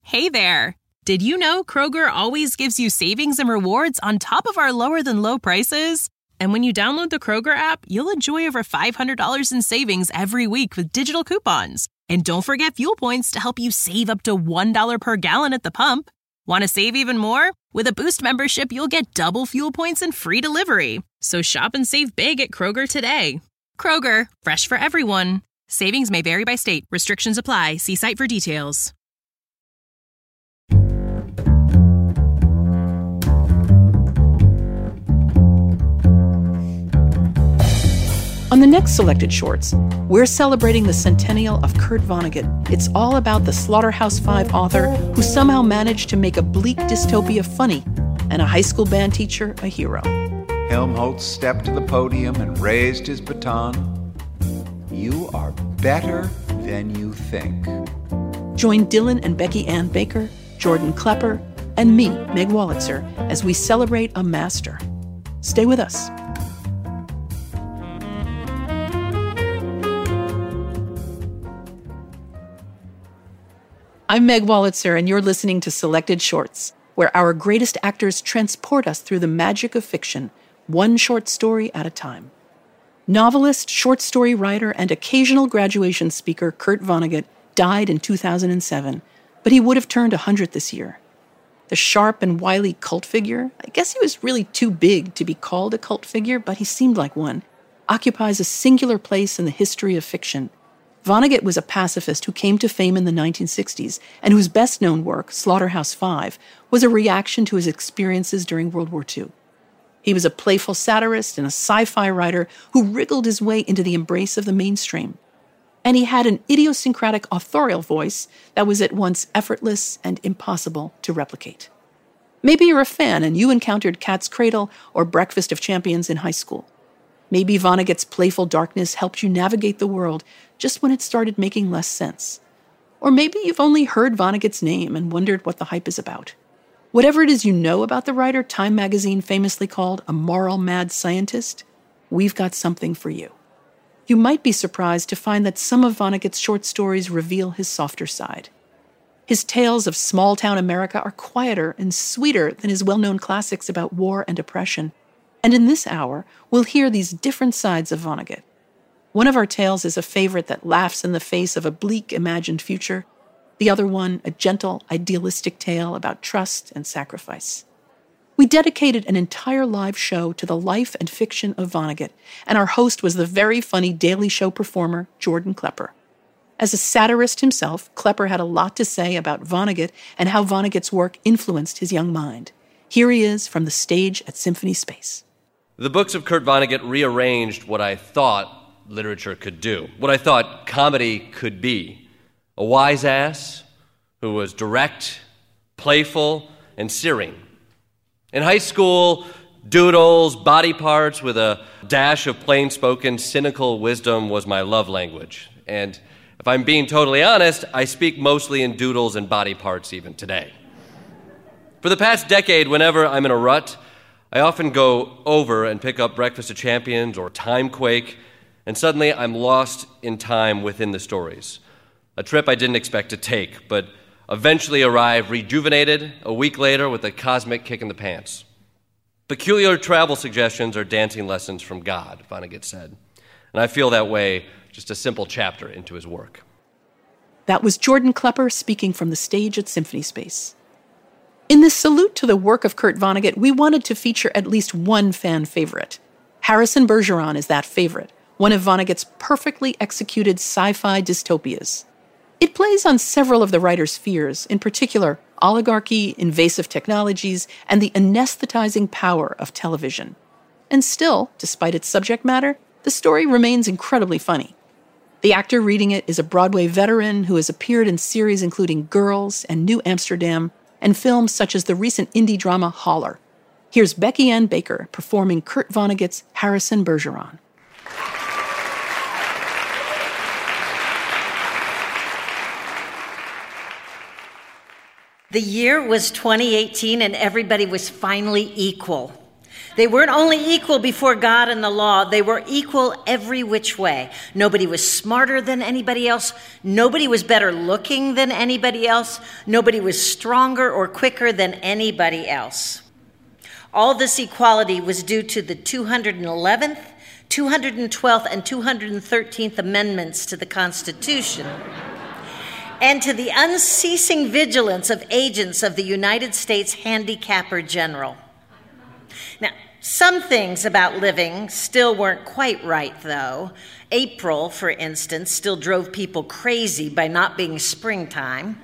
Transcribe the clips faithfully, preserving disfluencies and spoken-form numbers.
Hey there! Did you know Kroger always gives you savings and rewards on top of our lower-than-low prices? And when you download the Kroger app, you'll enjoy over five hundred dollars in savings every week with digital coupons. And don't forget fuel points to help you save up to one dollar per gallon at the pump. Want to save even more? With a Boost membership, you'll get double fuel points and free delivery. So shop and save big at Kroger today. Kroger, fresh for everyone. Savings may vary by state. Restrictions apply. See site for details. On the next Selected Shorts, we're celebrating the centennial of Kurt Vonnegut. It's all about the Slaughterhouse-Five author who somehow managed to make a bleak dystopia funny and a high school band teacher a hero. Helmholtz stepped to the podium and raised his baton. You are better than you think. Join Dylan and Becky Ann Baker, Jordan Klepper, and me, Meg Wolitzer, as we celebrate a master. Stay with us. I'm Meg Wolitzer, and you're listening to Selected Shorts, where our greatest actors transport us through the magic of fiction, one short story at a time. Novelist, short story writer, and occasional graduation speaker Kurt Vonnegut died in two thousand seven, but he would have turned one hundred this year. The sharp and wily cult figure, I guess he was really too big to be called a cult figure, but he seemed like one, occupies a singular place in the history of fiction. Vonnegut was a pacifist who came to fame in the nineteen sixties, and whose best-known work, Slaughterhouse-Five, was a reaction to his experiences during World War Two. He was a playful satirist and a sci-fi writer who wriggled his way into the embrace of the mainstream. And he had an idiosyncratic authorial voice that was at once effortless and impossible to replicate. Maybe you're a fan and you encountered Cat's Cradle or Breakfast of Champions in high school. Maybe Vonnegut's playful darkness helped you navigate the world just when it started making less sense. Or maybe you've only heard Vonnegut's name and wondered what the hype is about. Whatever it is you know about the writer Time magazine famously called a moral mad scientist, we've got something for you. You might be surprised to find that some of Vonnegut's short stories reveal his softer side. His tales of small-town America are quieter and sweeter than his well-known classics about war and oppression. And in this hour, we'll hear these different sides of Vonnegut. One of our tales is a favorite that laughs in the face of a bleak, imagined future. The other one, a gentle, idealistic tale about trust and sacrifice. We dedicated an entire live show to the life and fiction of Vonnegut, and our host was the very funny Daily Show performer, Jordan Klepper. As a satirist himself, Klepper had a lot to say about Vonnegut and how Vonnegut's work influenced his young mind. Here he is from the stage at Symphony Space. The books of Kurt Vonnegut rearranged what I thought literature could do, what I thought comedy could be. A wise ass who was direct, playful, and searing. In high school, doodles, body parts with a dash of plain-spoken, cynical wisdom was my love language. And if I'm being totally honest, I speak mostly in doodles and body parts even today. For the past decade, whenever I'm in a rut, I often go over and pick up Breakfast of Champions or Timequake, and suddenly I'm lost in time within the stories. A trip I didn't expect to take, but eventually arrive rejuvenated a week later with a cosmic kick in the pants. Peculiar travel suggestions are dancing lessons from God, Vonnegut said. And I feel that way just a simple chapter into his work. That was Jordan Klepper speaking from the stage at Symphony Space. In this salute to the work of Kurt Vonnegut, we wanted to feature at least one fan favorite. Harrison Bergeron is that favorite, one of Vonnegut's perfectly executed sci-fi dystopias. It plays on several of the writer's fears, in particular oligarchy, invasive technologies, and the anesthetizing power of television. And still, despite its subject matter, the story remains incredibly funny. The actor reading it is a Broadway veteran who has appeared in series including Girls and New Amsterdam, and films such as the recent indie drama Holler. Here's Becky Ann Baker performing Kurt Vonnegut's Harrison Bergeron. The year was twenty eighteen and everybody was finally equal. They weren't only equal before God and the law, they were equal every which way. Nobody was smarter than anybody else. Nobody was better looking than anybody else. Nobody was stronger or quicker than anybody else. All this equality was due to the two hundred eleventh, two hundred twelfth, and two hundred thirteenth Amendments to the Constitution, and to the unceasing vigilance of agents of the United States Handicapper General. Now, some things about living still weren't quite right, though. April, for instance, still drove people crazy by not being springtime.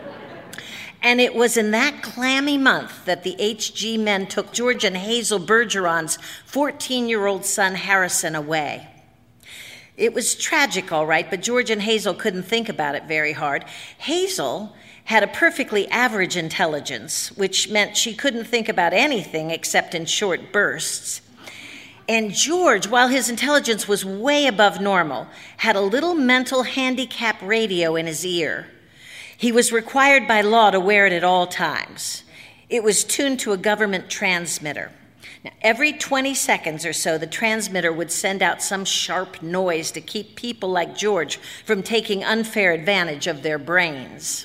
And it was in that clammy month that the H G men took George and Hazel Bergeron's fourteen-year-old son, Harrison, away. It was tragic, all right, but George and Hazel couldn't think about it very hard. Hazel had a perfectly average intelligence, which meant she couldn't think about anything except in short bursts. And George, while his intelligence was way above normal, had a little mental handicap radio in his ear. He was required by law to wear it at all times. It was tuned to a government transmitter. Now, every twenty seconds or so, the transmitter would send out some sharp noise to keep people like George from taking unfair advantage of their brains.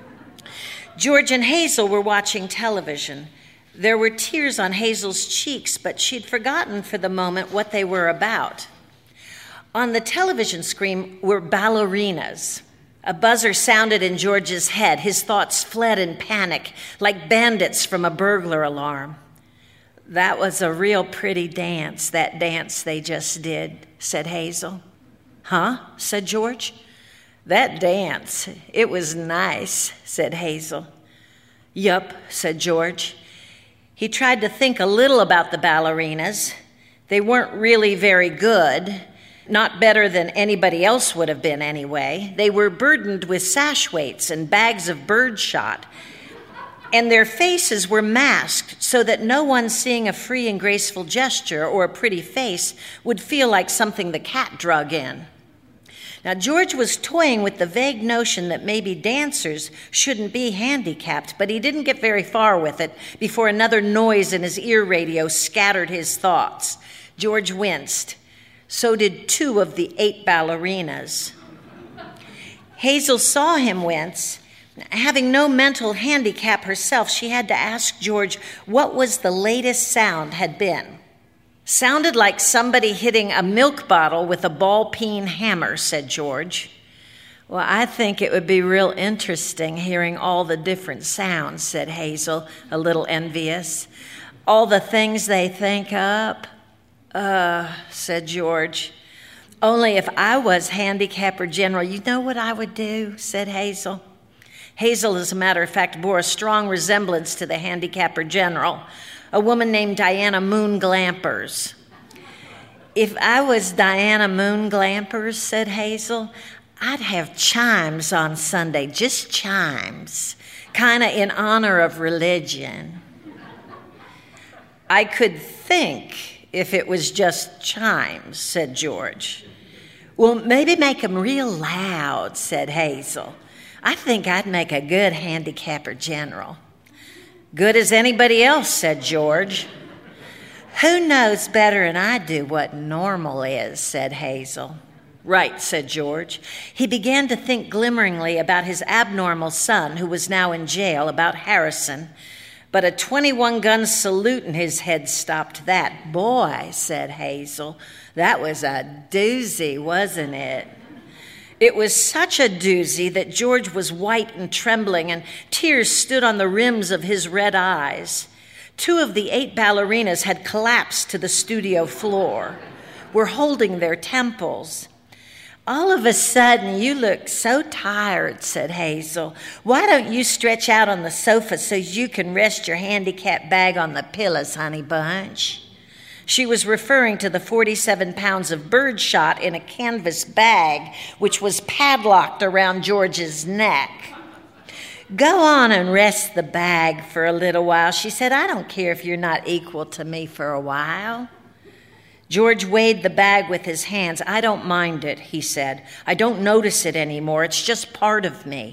George and Hazel were watching television. There were tears on Hazel's cheeks, but she'd forgotten for the moment what they were about. On the television screen were ballerinas. A buzzer sounded in George's head. His thoughts fled in panic, like bandits from a burglar alarm. "That was a real pretty dance, that dance they just did," said Hazel. "Huh?" said George. "That dance, it was nice," said Hazel. "Yup," said George. He tried to think a little about the ballerinas. They weren't really very good, not better than anybody else would have been anyway. They were burdened with sash weights and bags of birdshot, and their faces were masked so that no one seeing a free and graceful gesture or a pretty face would feel like something the cat drug in. Now, George was toying with the vague notion that maybe dancers shouldn't be handicapped, but he didn't get very far with it before another noise in his ear radio scattered his thoughts. George winced. So did two of the eight ballerinas. Hazel saw him wince. Having no mental handicap herself, she had to ask George what was the latest sound had been. "Sounded like somebody hitting a milk bottle with a ball-peen hammer," said George. "Well, I think it would be real interesting hearing all the different sounds," said Hazel, a little envious. "All the things they think up." Uh, said George. "Only if I was Handicapper General, you know what I would do," said Hazel. Hazel, as a matter of fact, bore a strong resemblance to the Handicapper General, a woman named Diana Moon Glampers. "If I was Diana Moon Glampers," said Hazel, "I'd have chimes on Sunday, just chimes, kind of in honor of religion." "I could think if it was just chimes," said George. "Well, maybe make them real loud," said Hazel. "I think I'd make a good Handicapper General." "Good as anybody else," said George. "Who knows better than I do what normal is," said Hazel. "Right," said George. He began to think glimmeringly about his abnormal son, who was now in jail, about Harrison. But a twenty-one gun salute in his head stopped that. "Boy," said Hazel, "that was a doozy, wasn't it?" It was such a doozy that George was white and trembling, and tears stood on the rims of his red eyes. Two of the eight ballerinas had collapsed to the studio floor, were holding their temples. "All of a sudden, you look so tired," said Hazel. "Why don't you stretch out on the sofa so you can rest your handicap bag on the pillows, honey bunch?" She was referring to the forty-seven pounds of birdshot in a canvas bag, which was padlocked around George's neck. "Go on and rest the bag for a little while," she said. "I don't care if you're not equal to me for a while." George weighed the bag with his hands. "I don't mind it," he said. "I don't notice it anymore. It's just part of me."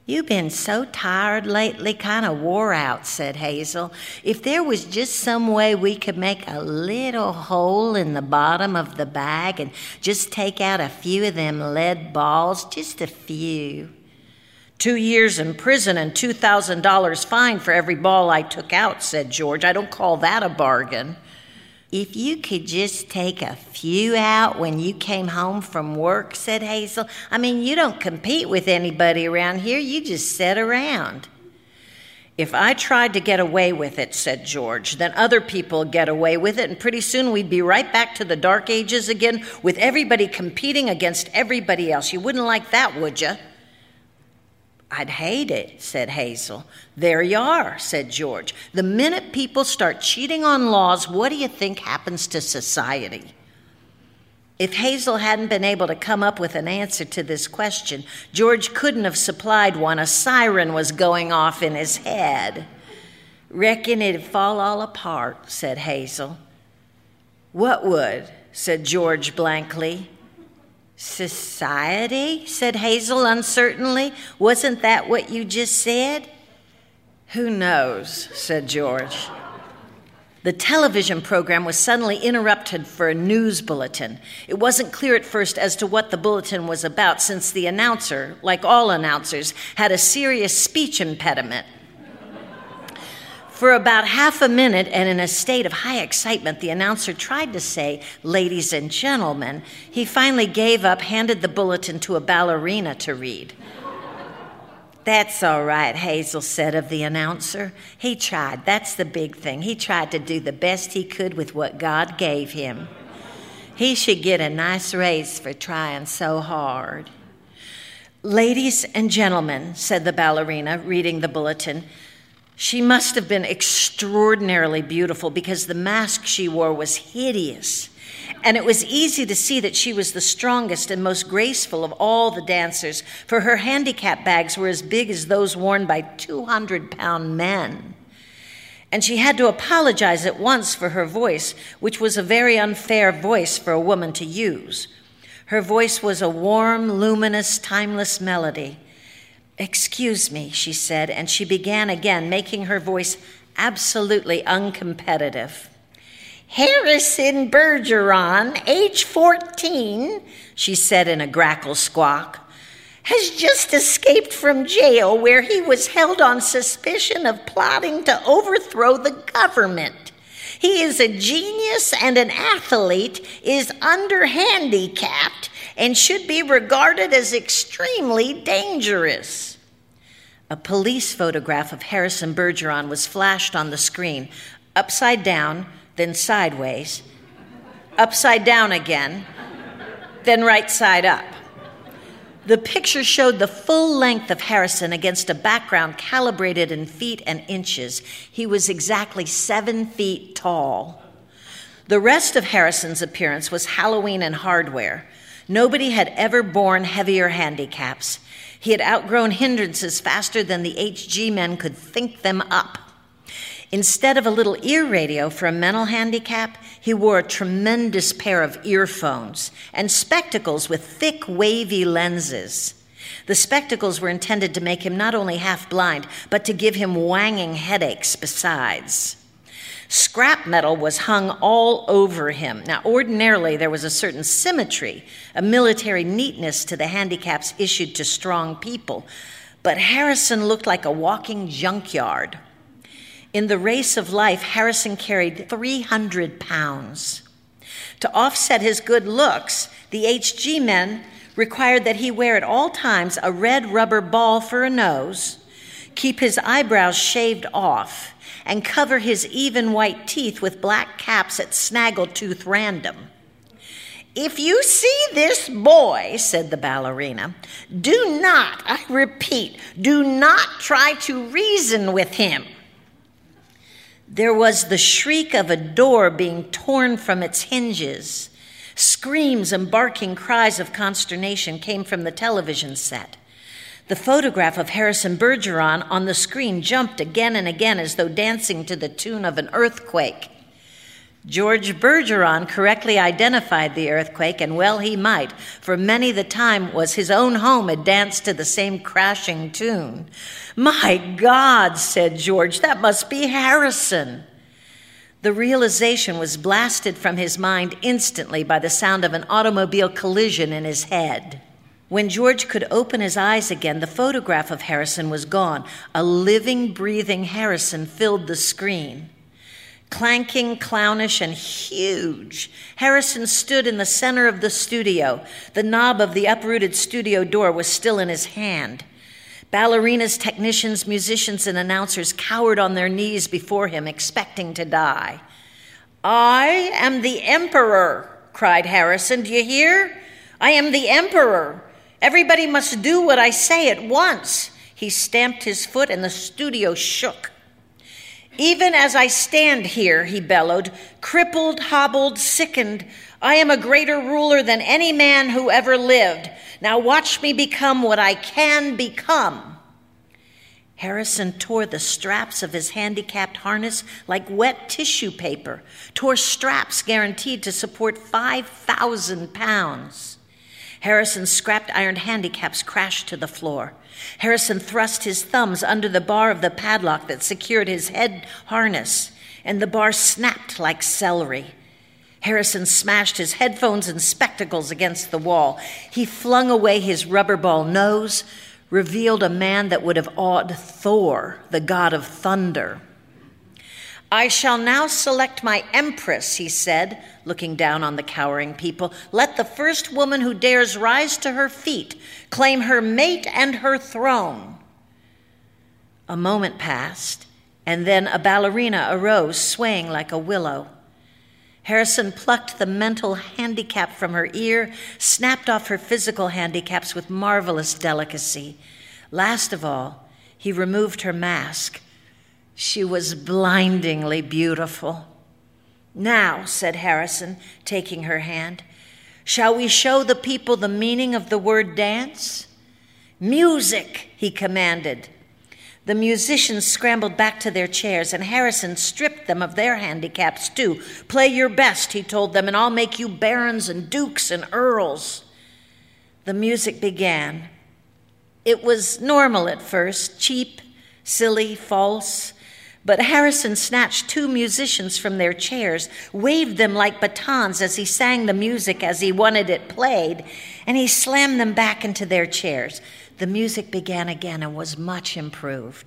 "You've been so tired lately, kind of wore out," said Hazel. "If there was just some way we could make a little hole in the bottom of the bag and just take out a few of them lead balls, just a few." "Two years in prison and two thousand dollars fine for every ball I took out," said George. "I don't call that a bargain." "If you could just take a few out when you came home from work," said Hazel. "I mean, you don't compete with anybody around here. You just sit around." "If I tried to get away with it," said George, "then other people get away with it, and pretty soon we'd be right back to the dark ages again with everybody competing against everybody else. You wouldn't like that, would you?" "I'd hate it," said Hazel. "There you are," said George. "The minute people start cheating on laws, what do you think happens to society?" If Hazel hadn't been able to come up with an answer to this question, George couldn't have supplied one. A siren was going off in his head. "Reckon it'd fall all apart," said Hazel. "What would?" said George blankly. "Society?" said Hazel uncertainly. "Wasn't that what you just said?" "Who knows?" said George. The television program was suddenly interrupted for a news bulletin. It wasn't clear at first as to what the bulletin was about, since the announcer, like all announcers, had a serious speech impediment. For about half a minute, and in a state of high excitement, the announcer tried to say, "Ladies and gentlemen." He finally gave up, handed the bulletin to a ballerina to read. "That's all right," Hazel said of the announcer. "He tried. That's the big thing. He tried to do the best he could with what God gave him. He should get a nice raise for trying so hard." "Ladies and gentlemen," said the ballerina, reading the bulletin. She must have been extraordinarily beautiful because the mask she wore was hideous. And it was easy to see that she was the strongest and most graceful of all the dancers, for her handicap bags were as big as those worn by two hundred pound men. And she had to apologize at once for her voice, which was a very unfair voice for a woman to use. Her voice was a warm, luminous, timeless melody. "Excuse me," she said, and she began again, making her voice absolutely uncompetitive. "Harrison Bergeron, age fourteen, she said in a grackle squawk, has just escaped from jail where he was held on suspicion of plotting to overthrow the government. He is a genius and an athlete, is under-handicapped, and should be regarded as extremely dangerous." A police photograph of Harrison Bergeron was flashed on the screen, upside down, then sideways, upside down again, then right side up. The picture showed the full length of Harrison against a background calibrated in feet and inches. He was exactly seven feet tall. The rest of Harrison's appearance was Halloween and hardware. Nobody had ever borne heavier handicaps. He had outgrown hindrances faster than the H G men could think them up. Instead of a little ear radio for a mental handicap, he wore a tremendous pair of earphones and spectacles with thick, wavy lenses. The spectacles were intended to make him not only half blind, but to give him wanging headaches besides. Scrap metal was hung all over him. Now, ordinarily, there was a certain symmetry, a military neatness to the handicaps issued to strong people, but Harrison looked like a walking junkyard. In the race of life, Harrison carried three hundred pounds. To offset his good looks, the H G men required that he wear at all times a red rubber ball for a nose, keep his eyebrows shaved off, and cover his even white teeth with black caps at snaggletooth random. "If you see this boy," said the ballerina, "do not, I repeat, do not try to reason with him." There was the shriek of a door being torn from its hinges. Screams and barking cries of consternation came from the television set. The photograph of Harrison Bergeron on the screen jumped again and again as though dancing to the tune of an earthquake. George Bergeron correctly identified the earthquake, and well he might, for many the time was his own home had danced to the same crashing tune. "My God," said George, "that must be Harrison." The realization was blasted from his mind instantly by the sound of an automobile collision in his head. When George could open his eyes again, the photograph of Harrison was gone. A living, breathing Harrison filled the screen. Clanking, clownish, and huge, Harrison stood in the center of the studio. The knob of the uprooted studio door was still in his hand. Ballerinas, technicians, musicians, and announcers cowered on their knees before him, expecting to die. "I am the Emperor," cried Harrison. "Do you hear? I am the Emperor. Everybody must do what I say at once." He stamped his foot, and the studio shook. "Even as I stand here," he bellowed, "crippled, hobbled, sickened, I am a greater ruler than any man who ever lived. Now watch me become what I can become." Harrison tore the straps of his handicapped harness like wet tissue paper, tore straps guaranteed to support five thousand pounds. Harrison's scrapped iron handicaps crashed to the floor. Harrison thrust his thumbs under the bar of the padlock that secured his head harness, and the bar snapped like celery. Harrison smashed his headphones and spectacles against the wall. He flung away his rubber ball nose, revealed a man that would have awed Thor, the god of thunder. "I shall now select my empress," he said, looking down on the cowering people. "Let the first woman who dares rise to her feet claim her mate and her throne." A moment passed, and then a ballerina arose, swaying like a willow. Harrison plucked the mental handicap from her ear, snapped off her physical handicaps with marvelous delicacy. Last of all, he removed her mask. She was blindingly beautiful. "Now," said Harrison, taking her hand, "shall we show the people the meaning of the word dance?" "Music," he commanded. The musicians scrambled back to their chairs, and Harrison stripped them of their handicaps too. "Play your best," he told them, "and I'll make you barons and dukes and earls." The music began. It was normal at first, cheap, silly, false. But Harrison snatched two musicians from their chairs, waved them like batons as he sang the music as he wanted it played, and he slammed them back into their chairs. The music began again and was much improved.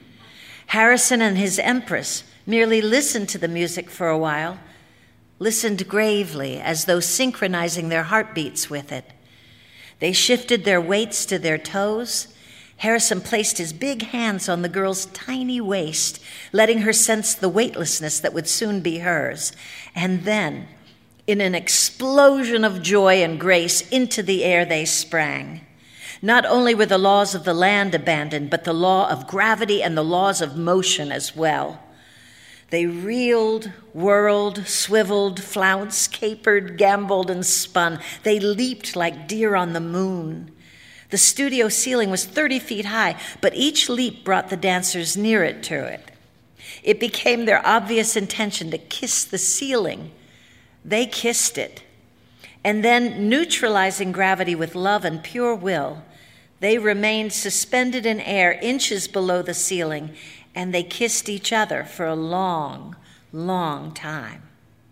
Harrison and his empress merely listened to the music for a while, listened gravely as though synchronizing their heartbeats with it. They shifted their weights to their toes. Harrison placed his big hands on the girl's tiny waist, letting her sense the weightlessness that would soon be hers. And then, in an explosion of joy and grace, into the air they sprang. Not only were the laws of the land abandoned, but the law of gravity and the laws of motion as well. They reeled, whirled, swiveled, flounced, capered, gamboled, and spun. They leaped like deer on the moon. The studio ceiling was thirty feet high, but each leap brought the dancers near it to it. It became their obvious intention to kiss the ceiling. They kissed it. And then, neutralizing gravity with love and pure will, they remained suspended in air inches below the ceiling, and they kissed each other for a long, long time.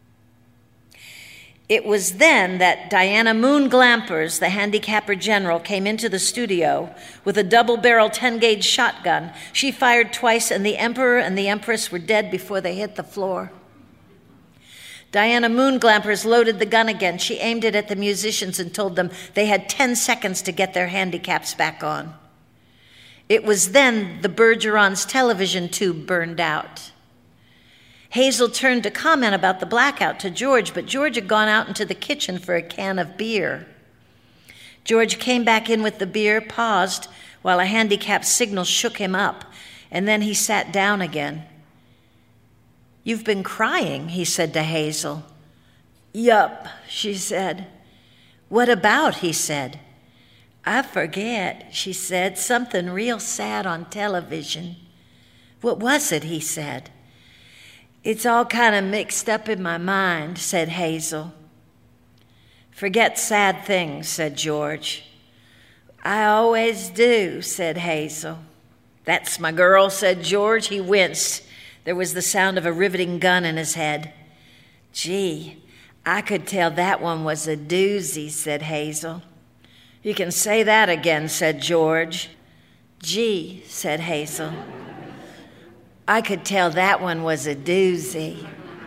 It was then that Diana Moon Glampers, the handicapper general, came into the studio with a double-barrel ten-gauge shotgun. She fired twice, and the emperor and the empress were dead before they hit the floor. Diana Moon Glampers loaded the gun again. She aimed it at the musicians and told them they had ten seconds to get their handicaps back on. It was then the Bergeron's television tube burned out. Hazel turned to comment about the blackout to George, but George had gone out into the kitchen for a can of beer. George came back in with the beer, paused while a handicap signal shook him up, and then he sat down again. "You've been crying," he said to Hazel. "Yup," she said. "What about?" he said. "I forget," she said. "Something real sad on television." "What was it?" he said. It's all kind of mixed up in my mind, said Hazel. Forget sad things, said George. I always do, said Hazel. That's my girl, said George. He winced. There was the sound of a riveting gun in his head. Gee, I could tell that one was a doozy, said Hazel. You can say that again, said George. Gee, said Hazel. I could tell that one was a doozy.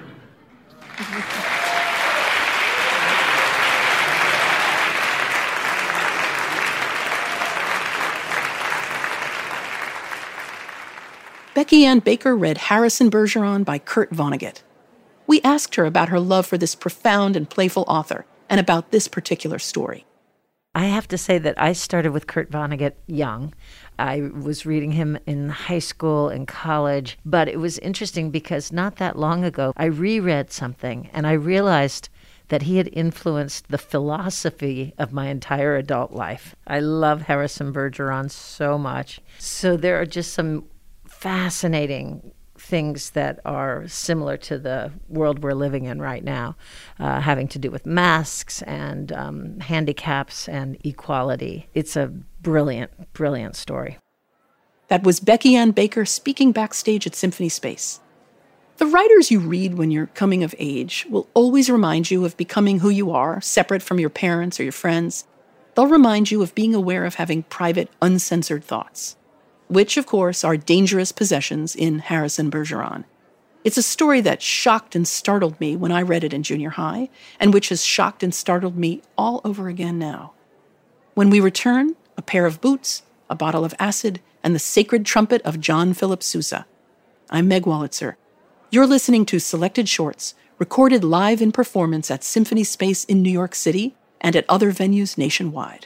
Becky Ann Baker read Harrison Bergeron by Kurt Vonnegut. We asked her about her love for this profound and playful author and about this particular story. I have to say that I started with Kurt Vonnegut young. I was reading him in high school and college, but it was interesting because not that long ago, I reread something and I realized that he had influenced the philosophy of my entire adult life. I love Harrison Bergeron so much. So there are just some fascinating things that are similar to the world we're living in right now, uh, having to do with masks and um, handicaps and equality. It's a brilliant, brilliant story. That was Becky Ann Baker speaking backstage at Symphony Space. The writers you read when you're coming of age will always remind you of becoming who you are, separate from your parents or your friends. They'll remind you of being aware of having private, uncensored thoughts, which, of course, are dangerous possessions in Harrison Bergeron. It's a story that shocked and startled me when I read it in junior high, and which has shocked and startled me all over again now. When we return, a pair of boots, a bottle of acid, and the sacred trumpet of John Philip Sousa. I'm Meg Wolitzer. You're listening to Selected Shorts, recorded live in performance at Symphony Space in New York City and at other venues nationwide.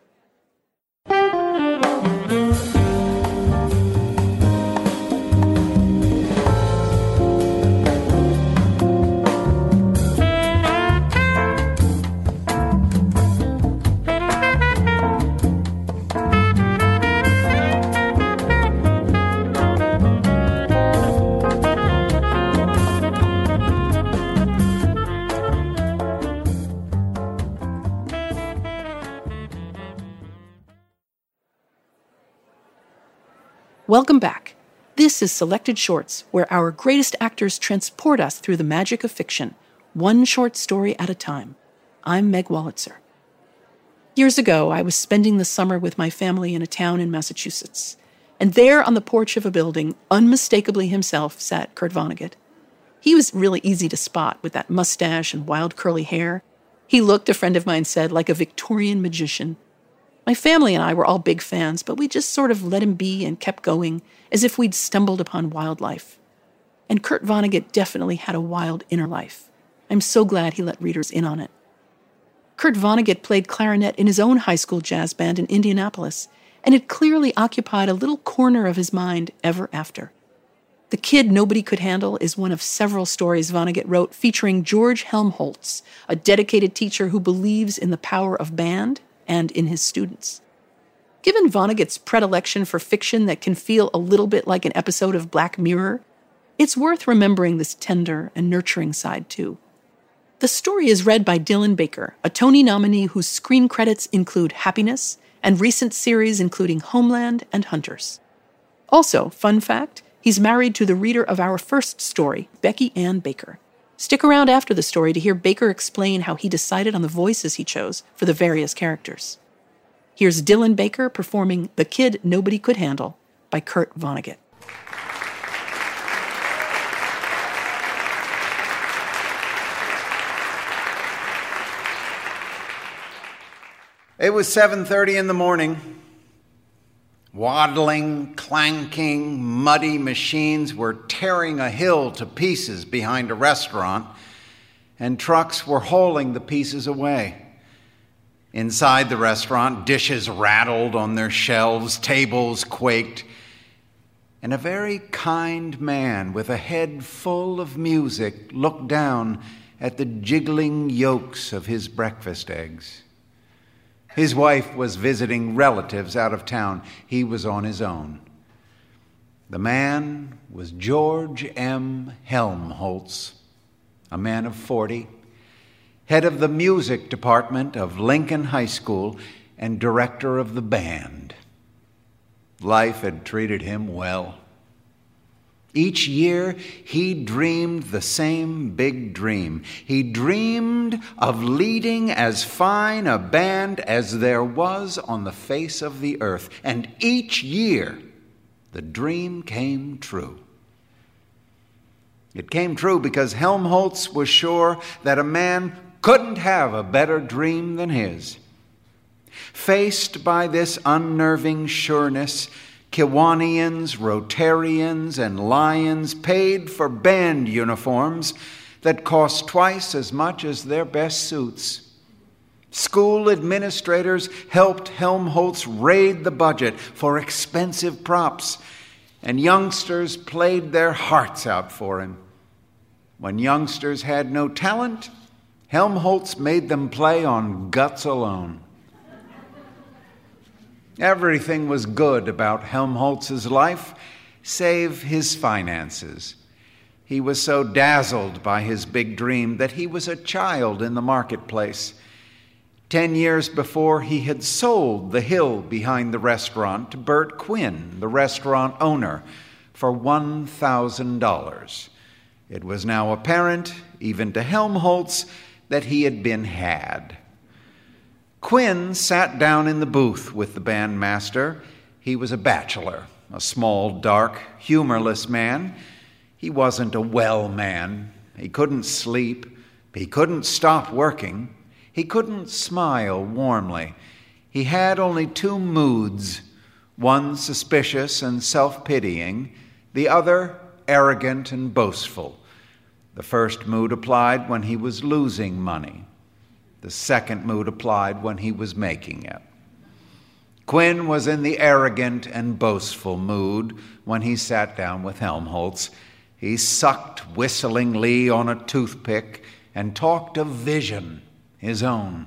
Welcome back. This is Selected Shorts, where our greatest actors transport us through the magic of fiction, one short story at a time. I'm Meg Wolitzer. Years ago, I was spending the summer with my family in a town in Massachusetts, and there on the porch of a building, unmistakably himself, sat Kurt Vonnegut. He was really easy to spot with that mustache and wild curly hair. He looked, a friend of mine said, like a Victorian magician. My family and I were all big fans, but we just sort of let him be and kept going, as if we'd stumbled upon wildlife. And Kurt Vonnegut definitely had a wild inner life. I'm so glad he let readers in on it. Kurt Vonnegut played clarinet in his own high school jazz band in Indianapolis, and it clearly occupied a little corner of his mind ever after. The Kid Nobody Could Handle is one of several stories Vonnegut wrote featuring George Helmholtz, a dedicated teacher who believes in the power of band and in his students. Given Vonnegut's predilection for fiction that can feel a little bit like an episode of Black Mirror, it's worth remembering this tender and nurturing side too. The story is read by Dylan Baker, a Tony nominee whose screen credits include Happiness and recent series including Homeland and Hunters. Also, fun fact, he's married to the reader of our first story, Becky Ann Baker. Stick around after the story to hear Baker explain how he decided on the voices he chose for the various characters. Here's Dylan Baker performing The Kid Nobody Could Handle by Kurt Vonnegut. It was seven thirty in the morning. Waddling, clanking, muddy machines were tearing a hill to pieces behind a restaurant, and trucks were hauling the pieces away. Inside the restaurant, dishes rattled on their shelves, tables quaked, and a very kind man with a head full of music looked down at the jiggling yolks of his breakfast eggs. His wife was visiting relatives out of town. He was on his own. The man was George M. Helmholtz, a man of forty, head of the music department of Lincoln High School and director of the band. Life had treated him well. Each year, he dreamed the same big dream. He dreamed of leading as fine a band as there was on the face of the earth. And each year, the dream came true. It came true because Helmholtz was sure that a man couldn't have a better dream than his. Faced by this unnerving sureness, Kiwanians, Rotarians, and Lions paid for band uniforms that cost twice as much as their best suits. School administrators helped Helmholtz raid the budget for expensive props, and youngsters played their hearts out for him. When youngsters had no talent, Helmholtz made them play on guts alone. Everything was good about Helmholtz's life, save his finances. He was so dazzled by his big dream that he was a child in the marketplace. Ten years before, he had sold the hill behind the restaurant to Bert Quinn, the restaurant owner, for one thousand dollars. It was now apparent, even to Helmholtz, that he had been had. Quinn sat down in the booth with the bandmaster. He was a bachelor, a small, dark, humorless man. He wasn't a well man. He couldn't sleep. He couldn't stop working. He couldn't smile warmly. He had only two moods, one suspicious and self-pitying, the other arrogant and boastful. The first mood applied when he was losing money. The second mood applied when he was making it. Quinn was in the arrogant and boastful mood when he sat down with Helmholtz. He sucked whistlingly on a toothpick and talked of vision, his own.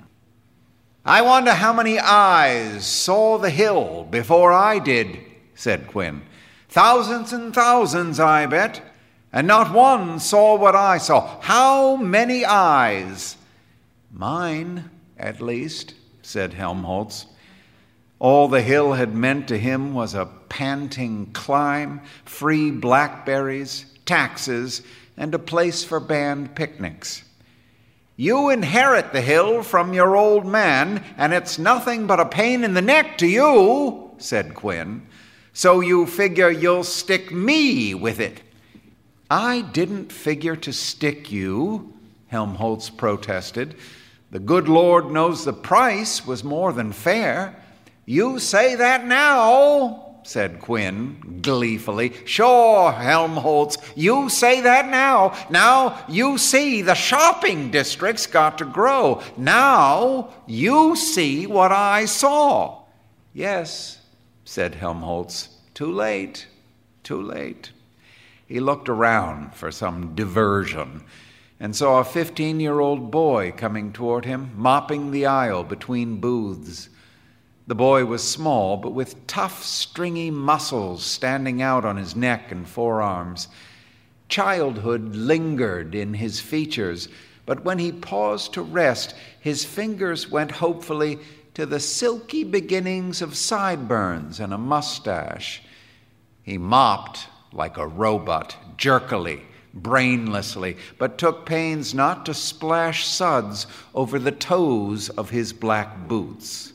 "I wonder how many eyes saw the hill before I did," said Quinn. "Thousands and thousands, I bet. And not one saw what I saw. How many eyes?" "Mine, at least," said Helmholtz. All the hill had meant to him was a panting climb, free blackberries, taxes, and a place for band picnics. "You inherit the hill from your old man, and it's nothing but a pain in the neck to you," said Quinn. "So you figure you'll stick me with it." "I didn't figure to stick you," Helmholtz protested. "The good Lord knows the price was more than fair." "You say that now," said Quinn gleefully. "Sure, Helmholtz, you say that now. Now you see the shopping district's got to grow. Now you see what I saw." "Yes," said Helmholtz. "Too late, too late." He looked around for some diversion and saw a fifteen-year-old boy coming toward him, mopping the aisle between booths. The boy was small, but with tough, stringy muscles standing out on his neck and forearms. Childhood lingered in his features, but when he paused to rest, his fingers went hopefully to the silky beginnings of sideburns and a mustache. He mopped like a robot, jerkily, brainlessly, but took pains not to splash suds over the toes of his black boots.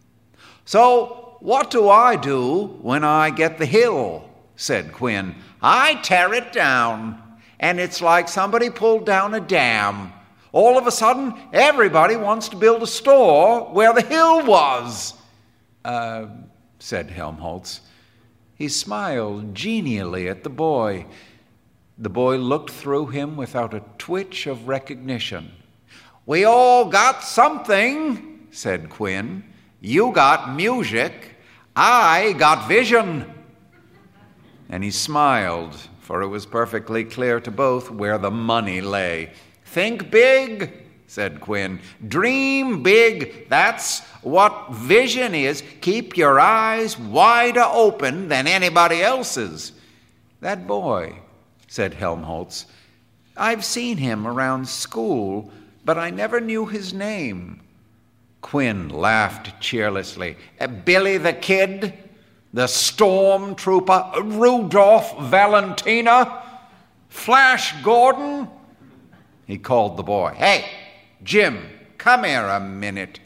"So what do I do when I get the hill?" said Quinn. "I tear it down, and it's like somebody pulled down a dam. All of a sudden, everybody wants to build a store where the hill was." Uh, said Helmholtz. He smiled genially at the boy. The boy looked through him without a twitch of recognition. "We all got something," said Quinn. "You got music. I got vision." And he smiled, for it was perfectly clear to both where the money lay. "Think big," said Quinn. "Dream big. That's what vision is. Keep your eyes wider open than anybody else's." That boy, said Helmholtz. I've seen him around school, but I never knew his name. Quinn laughed cheerlessly. Uh, Billy the Kid? The Stormtrooper? Rudolph Valentina? Flash Gordon? He called the boy. Hey, Jim, come here a minute.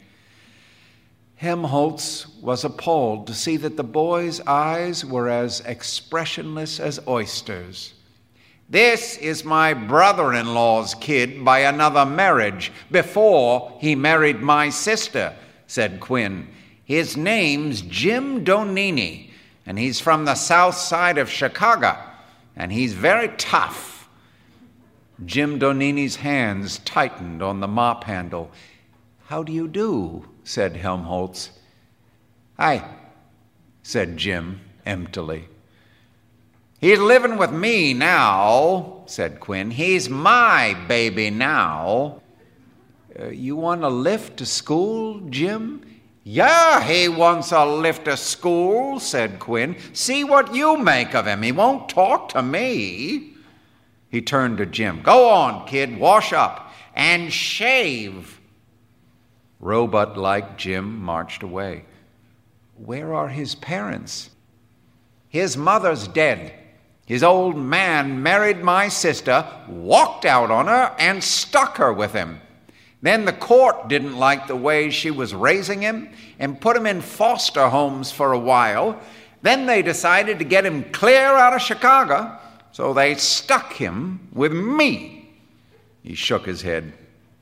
Helmholtz was appalled to see that the boy's eyes were as expressionless as oysters. This is my brother-in-law's kid by another marriage, before he married my sister, said Quinn. His name's Jim Donini, and he's from the south side of Chicago, and he's very tough. Jim Donini's hands tightened on the mop handle. How do you do? Said Helmholtz. Hi, said Jim emptily. He's living with me now, said Quinn. He's my baby now. Uh, you want a lift to school, Jim? Yeah, he wants a lift to school, said Quinn. See what you make of him. He won't talk to me. He turned to Jim. Go on, kid, wash up and shave. Robot-like Jim marched away. Where are his parents? His mother's dead. His old man married my sister, walked out on her, and stuck her with him. Then the court didn't like the way she was raising him and put him in foster homes for a while. Then they decided to get him clear out of Chicago, so they stuck him with me. He shook his head.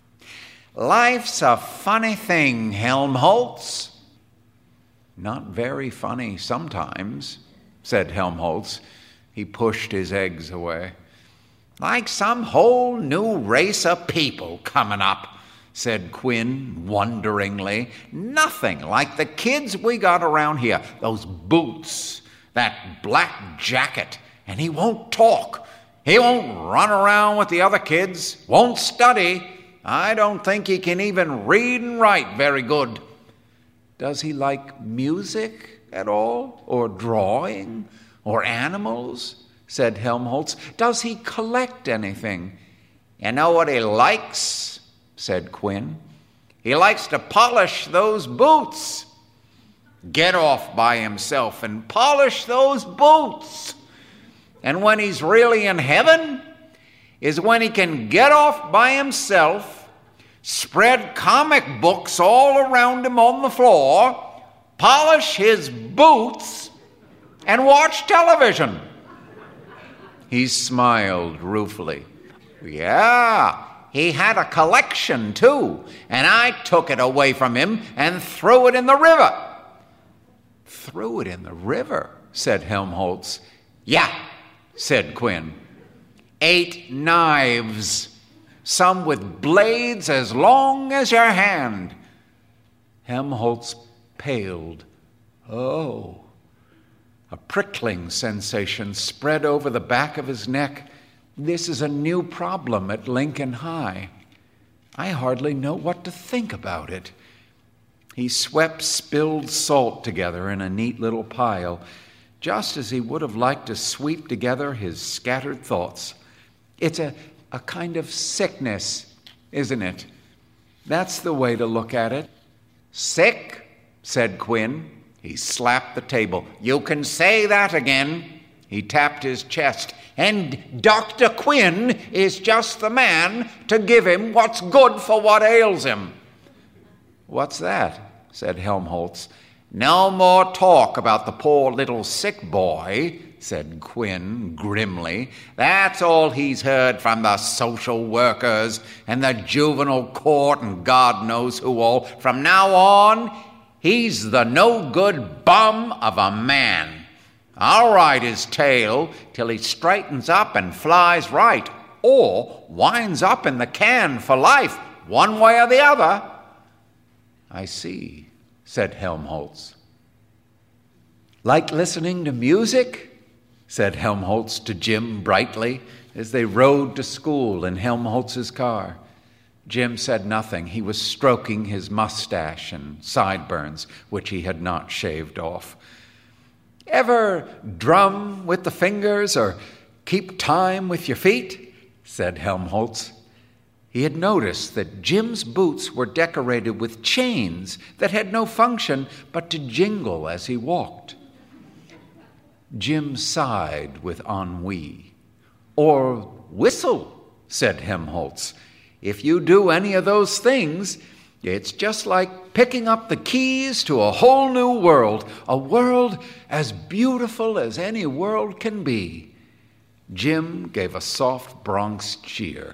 Life's a funny thing, Helmholtz. Not very funny sometimes, said Helmholtz. He pushed his eggs away. Like some whole new race of people coming up, said Quinn wonderingly. Nothing like the kids we got around here. Those boots, that black jacket, and he won't talk. He won't run around with the other kids, won't study. I don't think he can even read and write very good. Does he like music at all? Or drawing? Or animals? Said Helmholtz. Does he collect anything? You know what he likes? Said Quinn. He likes to polish those boots. Get off by himself and polish those boots. And when he's really in heaven is when he can get off by himself, spread comic books all around him on the floor, polish his boots, and watch television. He smiled ruefully. Yeah, he had a collection too, and I took it away from him and threw it in the river. Threw it in the river, said Helmholtz. Yeah, said Quinn. Eight knives, some with blades as long as your hand. Helmholtz paled. Oh. A prickling sensation spread over the back of his neck. This is a new problem at Lincoln High. I hardly know what to think about it. He swept spilled salt together in a neat little pile, just as he would have liked to sweep together his scattered thoughts. It's a, a kind of sickness, isn't it? That's the way to look at it. Sick, said Quinn. He slapped the table. You can say that again. He tapped his chest. And Doctor Quinn is just the man to give him what's good for what ails him. What's that? Said Helmholtz. No more talk about the poor little sick boy, said Quinn grimly. That's all he's heard from the social workers and the juvenile court and God knows who all. From now on, he's the no-good bum of a man. I'll ride his tail till he straightens up and flies right, or winds up in the can for life, one way or the other. I see, said Helmholtz. Like listening to music? Said Helmholtz to Jim brightly as they rode to school in Helmholtz's car. Jim said nothing. He was stroking his mustache and sideburns, which he had not shaved off. "Ever drum with the fingers or keep time with your feet?" said Helmholtz. He had noticed that Jim's boots were decorated with chains that had no function but to jingle as he walked. Jim sighed with ennui. "Or whistle," said Helmholtz. "If you do any of those things, it's just like picking up the keys to a whole new world, a world as beautiful as any world can be." Jim gave a soft Bronx cheer.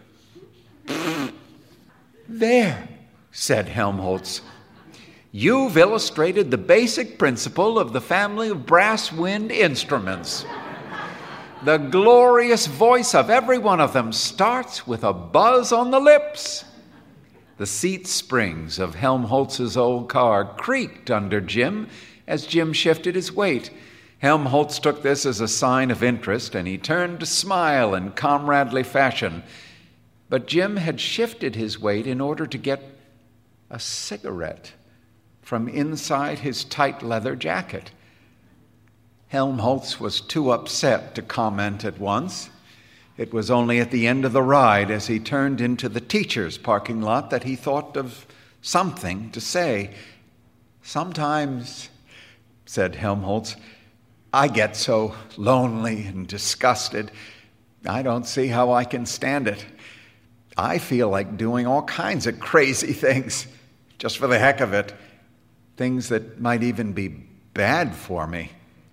"There," said Helmholtz. "You've illustrated the basic principle of the family of brass wind instruments. The glorious voice of every one of them starts with a buzz on the lips." The seat springs of Helmholtz's old car creaked under Jim as Jim shifted his weight. Helmholtz took this as a sign of interest, and he turned to smile in comradely fashion. But Jim had shifted his weight in order to get a cigarette from inside his tight leather jacket. Helmholtz was too upset to comment at once. It was only at the end of the ride, as he turned into the teacher's parking lot, that he thought of something to say. "Sometimes," said Helmholtz, "I get so lonely and disgusted. I don't see how I can stand it. I feel like doing all kinds of crazy things, just for the heck of it. Things that might even be bad for me."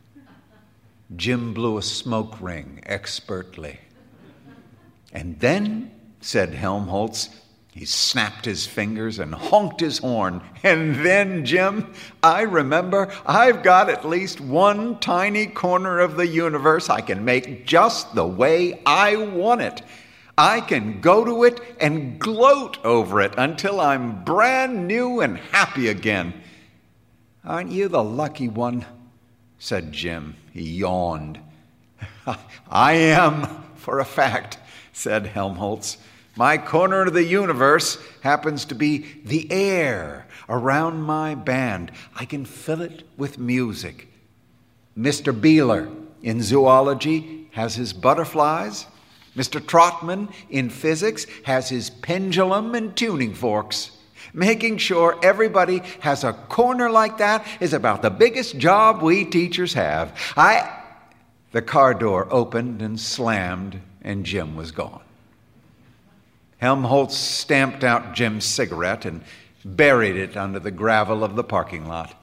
Jim blew a smoke ring expertly. "And then," said Helmholtz, he snapped his fingers and honked his horn. "And then, Jim, I remember I've got at least one tiny corner of the universe I can make just the way I want it. I can go to it and gloat over it until I'm brand new and happy again." "Aren't you the lucky one?" said Jim. He yawned. "I am, for a fact," said Helmholtz. "My corner of the universe happens to be the air around my band. I can fill it with music. Mister Beeler in zoology has his butterflies. Mister Trotman in physics has his pendulum and tuning forks. Making sure everybody has a corner like that is about the biggest job we teachers have. I..." The car door opened and slammed, and Jim was gone. Helmholtz stamped out Jim's cigarette and buried it under the gravel of the parking lot.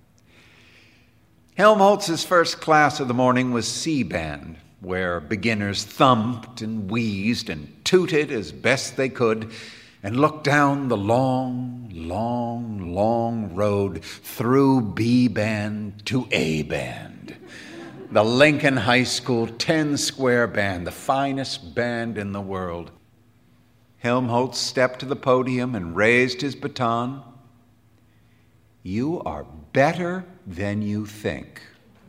Helmholtz's first class of the morning was C-band, where beginners thumped and wheezed and tooted as best they could and looked down the long, long, long road through B-band to A-band. The Lincoln High School ten-square band, the finest band in the world. Helmholtz stepped to the podium and raised his baton. "You are better than you think,"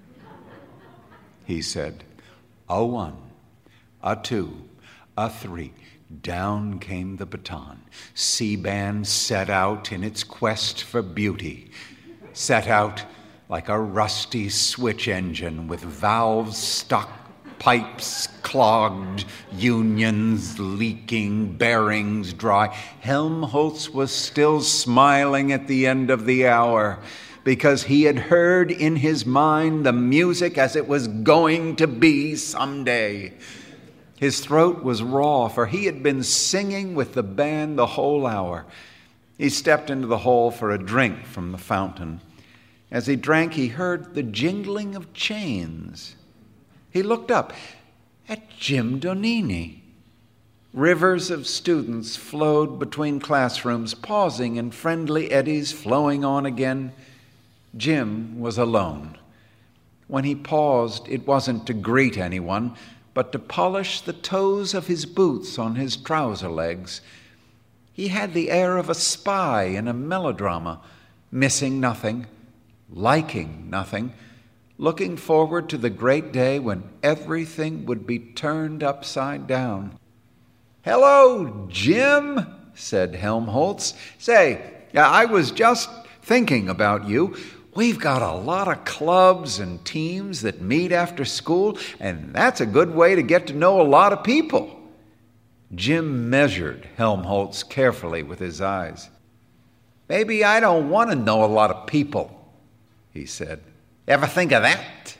he said. "A one, a two, a three." Down came the baton. C-band set out in its quest for beauty, set out like a rusty switch engine with valves stuck, pipes clogged, unions leaking, bearings dry. Helmholtz was still smiling at the end of the hour because he had heard in his mind the music as it was going to be someday. His throat was raw, for he had been singing with the band the whole hour. He stepped into the hall for a drink from the fountain. As he drank, he heard the jingling of chains. He looked up at Jim Donini. Rivers of students flowed between classrooms, pausing in friendly eddies, flowing on again. Jim was alone. When he paused, it wasn't to greet anyone, but to polish the toes of his boots on his trouser legs. He had the air of a spy in a melodrama, missing nothing, liking nothing, looking forward to the great day when everything would be turned upside down. "Hello, Jim," said Helmholtz. "Say, I was just thinking about you. We've got a lot of clubs and teams that meet after school, and that's a good way to get to know a lot of people. Jim measured Helmholtz carefully with his eyes. Maybe I don't want to know a lot of people, he said. Ever think of that?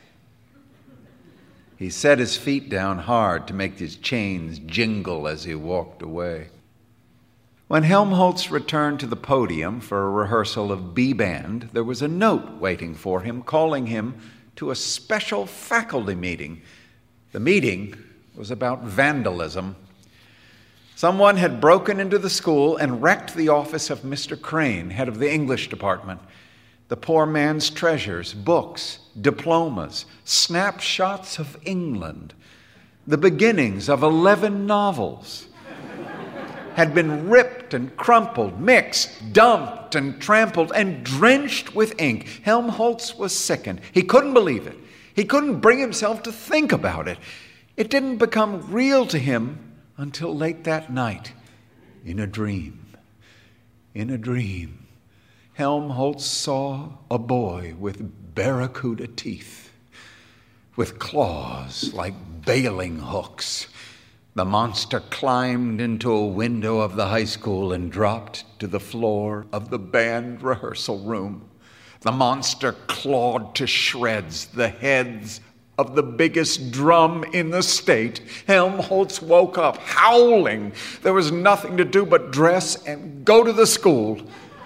He set his feet down hard to make his chains jingle as he walked away. When Helmholtz returned to the podium for a rehearsal of B-Band, there was a note waiting for him, calling him to a special faculty meeting. The meeting was about vandalism. Someone had broken into the school and wrecked the office of Mister Crane, head of the English department. The poor man's treasures, books, diplomas, snapshots of England, the beginnings of eleven novels, had been ripped and crumpled, mixed, dumped and trampled, and drenched with ink. Helmholtz was sickened. He couldn't believe it. He couldn't bring himself to think about it. It didn't become real to him until late that night, in a dream. In a dream, Helmholtz saw a boy with barracuda teeth, with claws like bailing hooks. The monster climbed into a window of the high school and dropped to the floor of the band rehearsal room. The monster clawed to shreds the heads of the biggest drum in the state. Helmholtz woke up howling. There was nothing to do but dress and go to the school.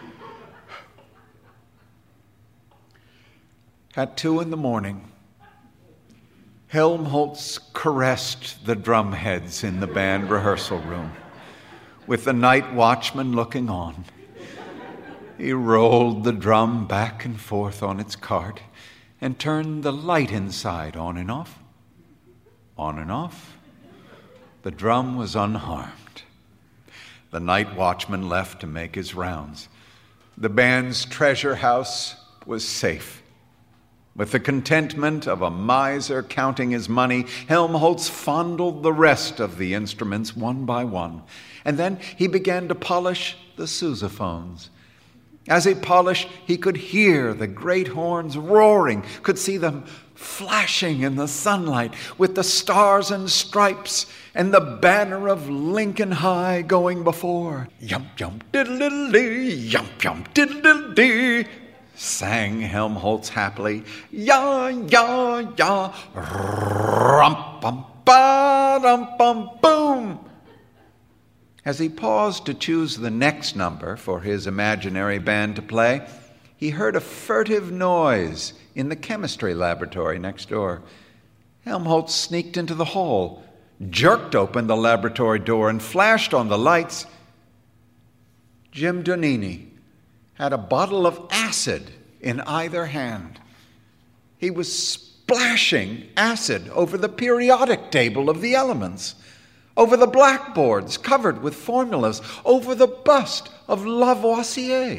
At two in the morning, Helmholtz caressed the drum heads in the band rehearsal room, with the night watchman looking on. He rolled the drum back and forth on its cart and turned the light inside on and off, on and off. The drum was unharmed. The night watchman left to make his rounds. The band's treasure house was safe. With the contentment of a miser counting his money, Helmholtz fondled the rest of the instruments one by one, and then he began to polish the sousaphones. As he polished, he could hear the great horns roaring, could see them flashing in the sunlight with the stars and stripes and the banner of Lincoln High going before. Yump, yump, diddle-diddle-dee, yump, yump, diddle-diddle-dee, sang Helmholtz happily. Ya, ya, ya, rum, bum, ba, dum, bum, boom. As he paused to choose the next number for his imaginary band to play, he heard a furtive noise in the chemistry laboratory next door. Helmholtz sneaked into the hall, jerked open the laboratory door, and flashed on the lights. Jim Donini had a bottle of acid in either hand. He was splashing acid over the periodic table of the elements, over the blackboards covered with formulas, over the bust of Lavoisier.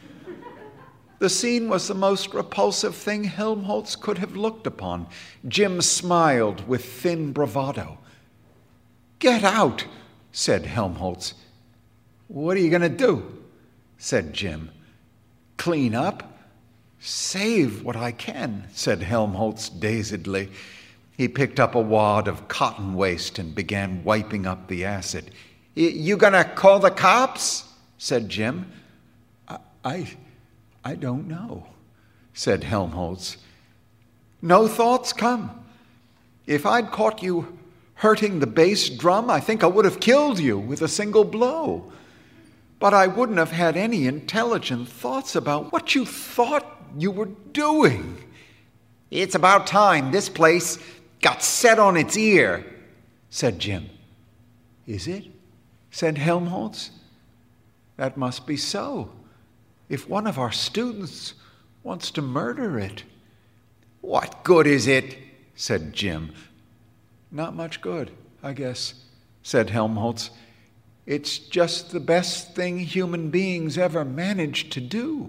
The scene was the most repulsive thing Helmholtz could have looked upon. Jim smiled with thin bravado. "Get out," said Helmholtz. "What are you going to do?" said Jim. "Clean up? Save what I can," said Helmholtz dazedly. He picked up a wad of cotton waste and began wiping up the acid. "You gonna call the cops?" said Jim. I, I, I don't know," said Helmholtz. "No thoughts come. If I'd caught you hurting the bass drum, I think I would have killed you with a single blow. But I wouldn't have had any intelligent thoughts about what you thought you were doing. It's about time this place got set on its ear," said Jim. "Is it?" said Helmholtz. "That must be so, if one of our students wants to murder it." "What good is it?" said Jim. "Not much good, I guess," said Helmholtz. "It's just the best thing human beings ever managed to do."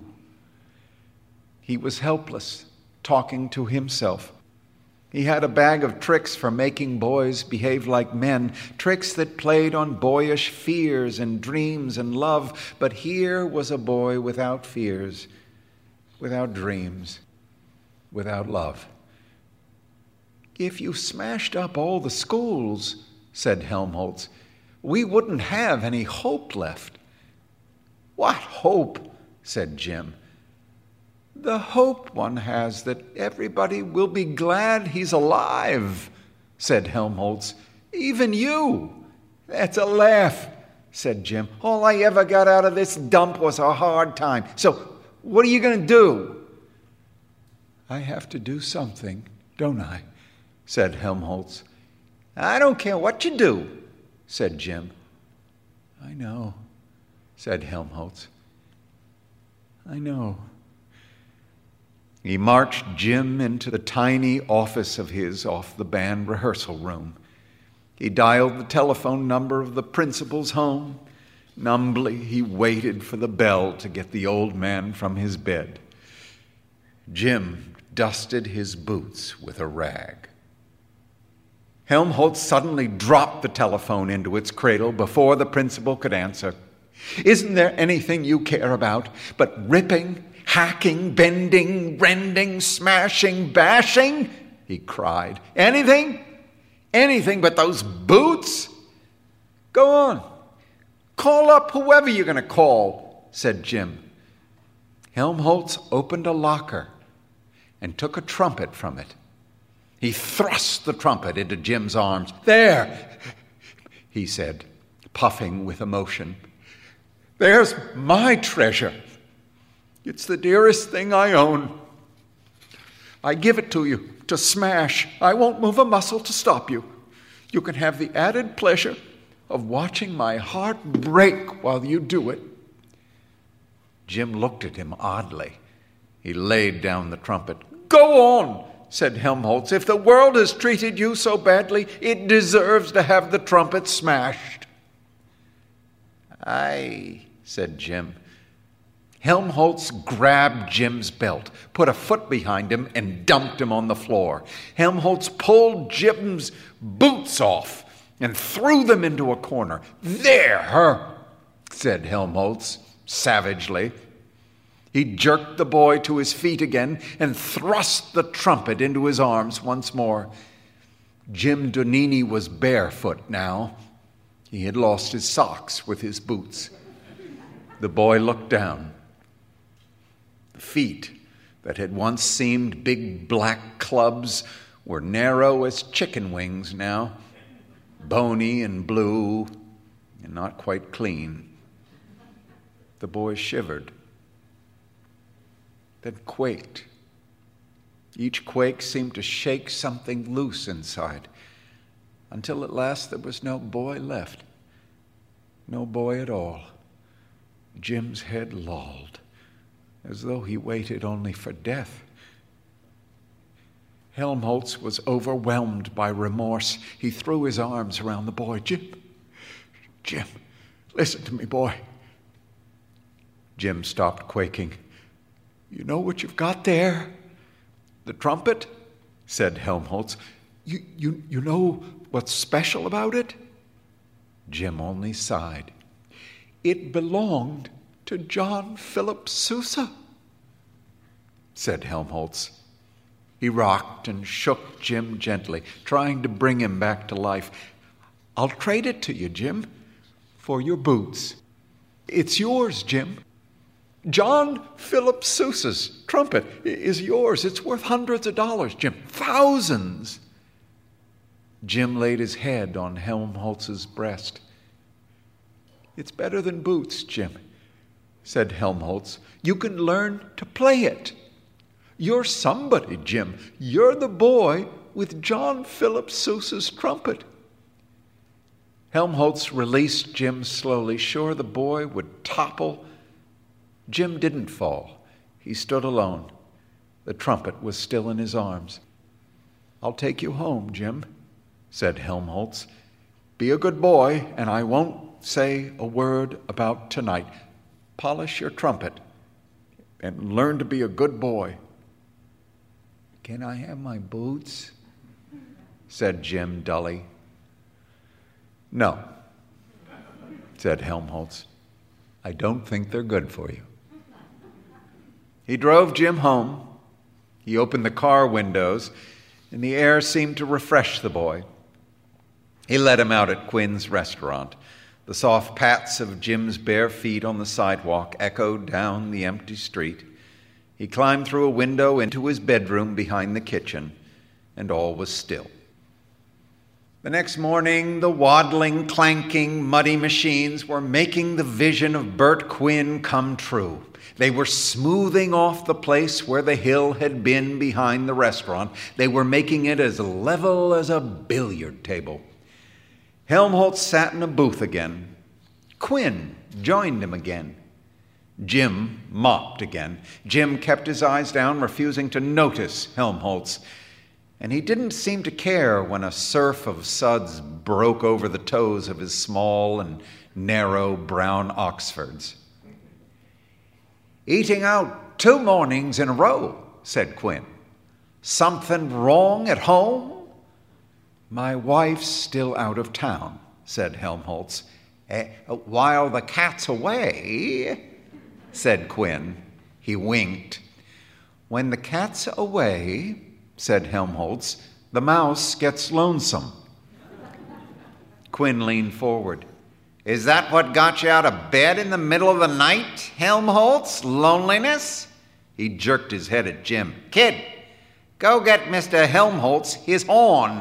He was helpless, talking to himself. He had a bag of tricks for making boys behave like men, tricks that played on boyish fears and dreams and love, but here was a boy without fears. without dreams, without love. If you smashed up all the schools, said Helmholtz, we wouldn't have any hope left. What hope? Said Jim. The hope one has that everybody will be glad he's alive, said Helmholtz. Even you. That's a laugh, said Jim. All I ever got out of this dump was a hard time. So what are you going to do? I have to do something, don't I? Said Helmholtz. I don't care what you do, said Jim. I know, said Helmholtz. I know. He marched Jim into the tiny office of his off the band rehearsal room. He dialed the telephone number of the principal's home. Numbly, he waited for the bell to get the old man from his bed. Jim dusted his boots with a rag. Helmholtz suddenly dropped the telephone into its cradle before the principal could answer. Isn't there anything you care about but ripping, hacking, bending, rending, smashing, bashing? He cried. Anything? Anything but those boots? Go on. Call up whoever you're going to call, said Jim. Helmholtz opened a locker and took a trumpet from it. He thrust the trumpet into Jim's arms. There, he said, puffing with emotion. There's my treasure. It's the dearest thing I own. I give it to you to smash. I won't move a muscle to stop you. You can have the added pleasure of watching my heart break while you do it. Jim looked at him oddly. He laid down the trumpet. Go on, said Helmholtz. If the world has treated you so badly, it deserves to have the trumpet smashed. Aye, said Jim. Helmholtz grabbed Jim's belt, put a foot behind him, and dumped him on the floor. Helmholtz pulled Jim's boots off and threw them into a corner. There, said Helmholtz savagely. He jerked the boy to his feet again and thrust the trumpet into his arms once more. Jim Donini was barefoot now. He had lost his socks with his boots. The boy looked down. The feet that had once seemed big black clubs were narrow as chicken wings now, bony and blue and not quite clean. The boy shivered, then quaked. Each quake seemed to shake something loose inside, until at last there was no boy left. No boy at all. Jim's head lolled, as though he waited only for death. Helmholtz was overwhelmed by remorse. He threw his arms around the boy. Jim, Jim, listen to me, boy. Jim stopped quaking. You know what you've got there? The trumpet? Said Helmholtz. You, you, you know what's special about it? Jim only sighed. It belonged to John Philip Sousa, said Helmholtz. He rocked and shook Jim gently, trying to bring him back to life. I'll trade it to you, Jim, for your boots. It's yours, Jim. John Philip Sousa's trumpet is yours. It's worth hundreds of dollars, Jim. Thousands. Jim laid his head on Helmholtz's breast. It's better than boots, Jim, said Helmholtz. You can learn to play it. You're somebody, Jim. You're the boy with John Philip Sousa's trumpet. Helmholtz released Jim slowly, sure the boy would topple. Jim didn't fall. He stood alone. The trumpet was still in his arms. I'll take you home, Jim, said Helmholtz. Be a good boy, and I won't say a word about tonight. Polish your trumpet and learn to be a good boy. Can I have my boots? Said Jim dully. No, said Helmholtz. I don't think they're good for you. He drove Jim home. He opened the car windows, and the air seemed to refresh the boy. He let him out at Quinn's restaurant. The soft pats of Jim's bare feet on the sidewalk echoed down the empty street. He climbed through a window into his bedroom behind the kitchen, and all was still. The next morning, the waddling, clanking, muddy machines were making the vision of Bert Quinn come true. They were smoothing off the place where the hill had been behind the restaurant. They were making it as level as a billiard table. Helmholtz sat in a booth again. Quinn joined him again. Jim mopped again. Jim kept his eyes down, refusing to notice Helmholtz. And he didn't seem to care when a surf of suds broke over the toes of his small and narrow brown Oxfords. "Eating out two mornings in a row," said Quinn. "Something wrong at home?" "My wife's still out of town," said Helmholtz. Eh, "while the cat's away," said Quinn. He winked. "When the cat's away," said Helmholtz, "the mouse gets lonesome." Quinn leaned forward. "Is that what got you out of bed in the middle of the night, Helmholtz? Loneliness?" He jerked his head at Jim. "Kid, go get Mister Helmholtz his horn."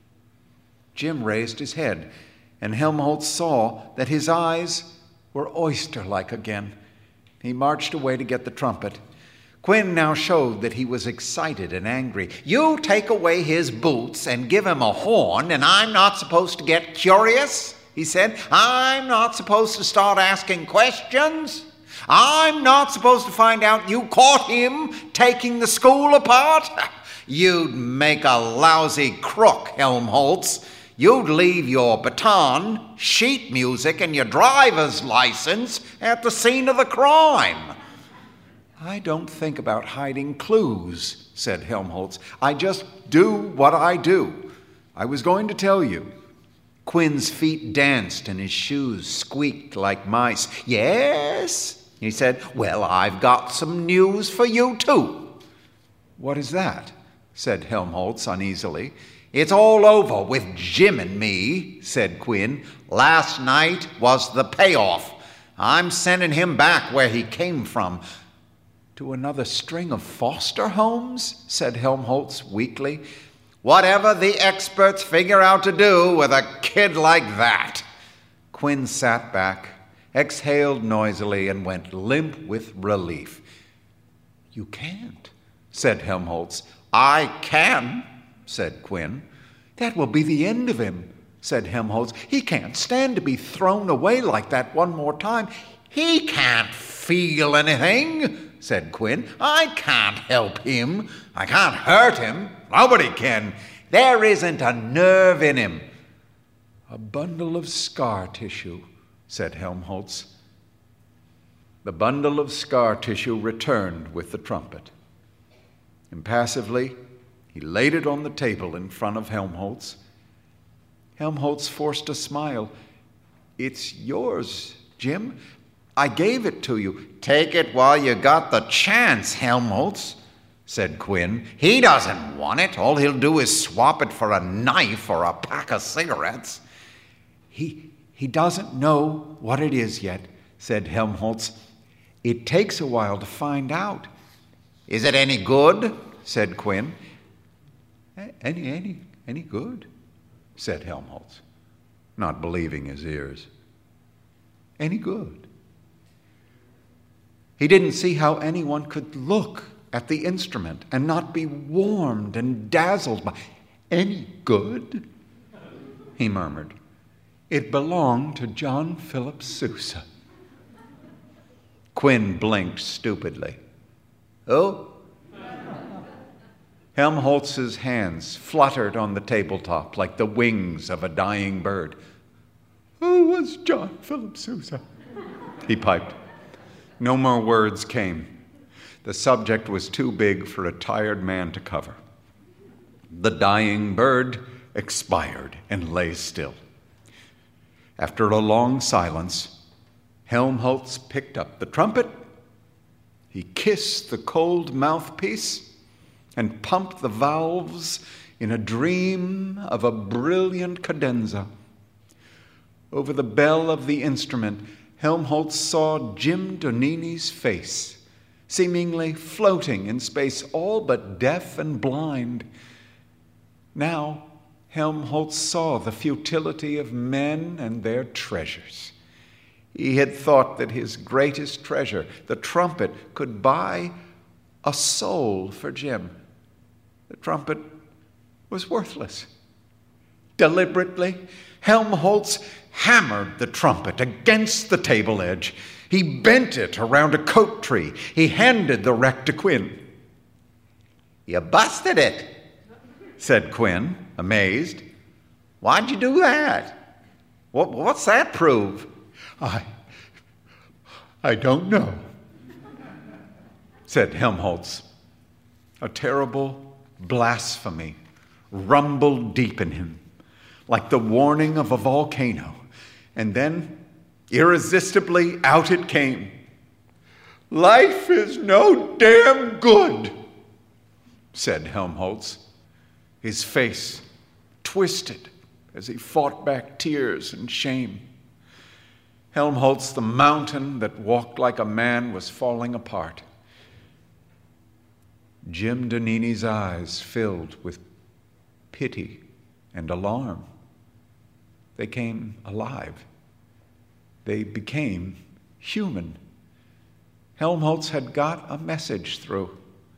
Jim raised his head, and Helmholtz saw that his eyes were oyster-like again. He marched away to get the trumpet. Quinn now showed that he was excited and angry. "You take away his boots and give him a horn, and I'm not supposed to get curious?" he said. "I'm not supposed to start asking questions? I'm not supposed to find out you caught him taking the school apart? You'd make a lousy crook, Helmholtz. You'd leave your baton, sheet music, and your driver's license at the scene of the crime." "I don't think about hiding clues," said Helmholtz. "I just do what I do. I was going to tell you." Quinn's feet danced and his shoes squeaked like mice. "Yes," he said. "Well, I've got some news for you, too." "What is that?" said Helmholtz uneasily. "It's all over with Jim and me," said Quinn. "Last night was the payoff. I'm sending him back where he came from." "To another string of foster homes?" said Helmholtz weakly. "Whatever the experts figure out to do with a kid like that." Quinn sat back, exhaled noisily, and went limp with relief. "You can't," said Helmholtz. "I can," said Quinn. "That will be the end of him," said Helmholtz. "He can't stand to be thrown away like that one more time." "He can't feel anything," said Quinn. "I can't help him. I can't hurt him. Nobody can. There isn't a nerve in him." "A bundle of scar tissue," said Helmholtz. The bundle of scar tissue returned with the trumpet. Impassively, he laid it on the table in front of Helmholtz. Helmholtz forced a smile. "It's yours, Jim. I gave it to you." "Take it while you got the chance, Helmholtz," said Quinn. "He doesn't want it. All he'll do is swap it for a knife or a pack of cigarettes." He, he doesn't know what it is yet," said Helmholtz. "It takes a while to find out." "Is it any good?" said Quinn. Any, any, any good?" said Helmholtz, not believing his ears. "Any good?" He didn't see how anyone could look at the instrument and not be warmed and dazzled by "Any good?" he murmured. "It belonged to John Philip Sousa." Quinn blinked stupidly. "Oh?" Helmholtz's hands fluttered on the tabletop like the wings of a dying bird. "Who was John Philip Sousa?" he piped. No more words came. The subject was too big for a tired man to cover. The dying bird expired and lay still. After a long silence, Helmholtz picked up the trumpet He kissed the cold mouthpiece and pumped the valves in a dream of a brilliant cadenza. Over the bell of the instrument, Helmholtz saw Jim Donini's face, seemingly floating in space, all but deaf and blind. Now, Helmholtz saw the futility of men and their treasures. He had thought that his greatest treasure, the trumpet, could buy a soul for Jim. The trumpet was worthless. Deliberately, Helmholtz hammered the trumpet against the table edge. He bent it around a coat tree. He handed the wreck to Quinn. "You busted it," said Quinn, amazed. "Why'd you do that? What, what's that prove?" I, I don't know, said Helmholtz. A terrible blasphemy rumbled deep in him, like the warning of a volcano. And then, irresistibly, out it came. "Life is no damn good," said Helmholtz, his face twisted as he fought back tears and shame. Helmholtz, the mountain that walked like a man, was falling apart. Jim Donini's eyes filled with pity and alarm. They came alive. They became human. Helmholtz had got a message through.